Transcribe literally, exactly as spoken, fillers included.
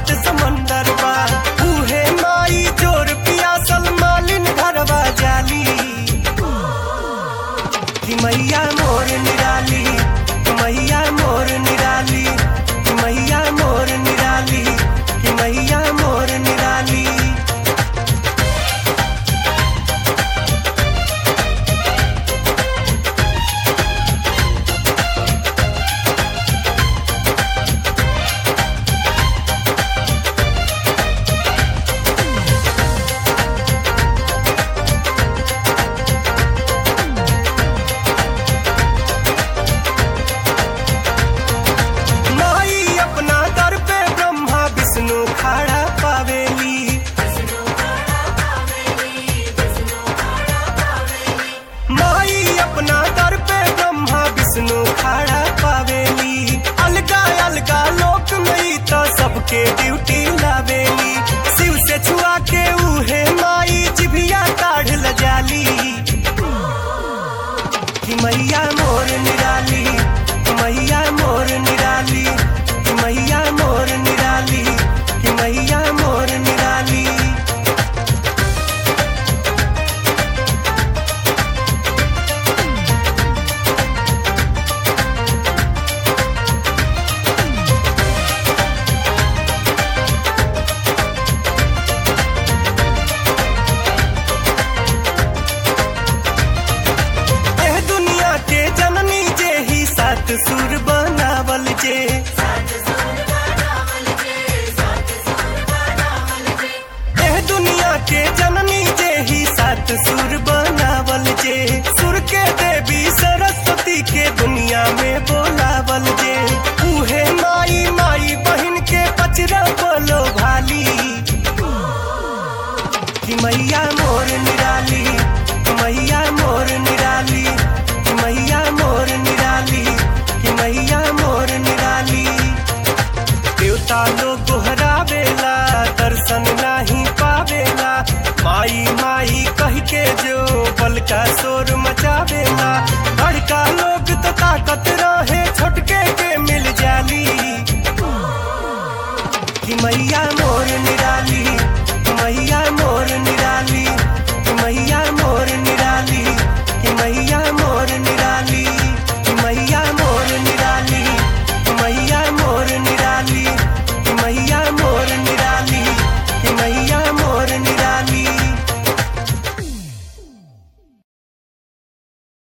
सात समंदर बा। उहे माई जोर पियासल मालिन घरवा जाली कि मैया मोर निराली, मैया मोर निराली, मैया मोर निराली, कि मैया मोर निराली। खड़ा पावेली माई अपना दर पे ब्रह्मा विष्णु खड़ा पावेली। अलगा अलगा लोक में तो सबके ड्यूटी लावेली। शिव से छुआ के उहे माई जिभिया काढ़ लजाली कि मैया मोर निराली, मैया मोर निराली, मैया मोर निराली, मैया मोर निराली। एह दुनिया के जननी जे ही सात सुर बनावल जे, के जननी जे ही सात सुर बनावल जे। सुर के देवी सरस्वती के दुनिया में बोलावल जे। उहे माई माई बहन के पचरा बोलो भाली कि मैया मोर निराली, मैया मोर निराली, मैया मोर निराली, कि मैया मोर निराली। देवता लोग गोहरावेला दर्शन नहीं पावेला। माई माई कह के जो बल का शोर मचावेला। बड़का लोग तो ताकत रहे छोटके के मिल जाली कि मैया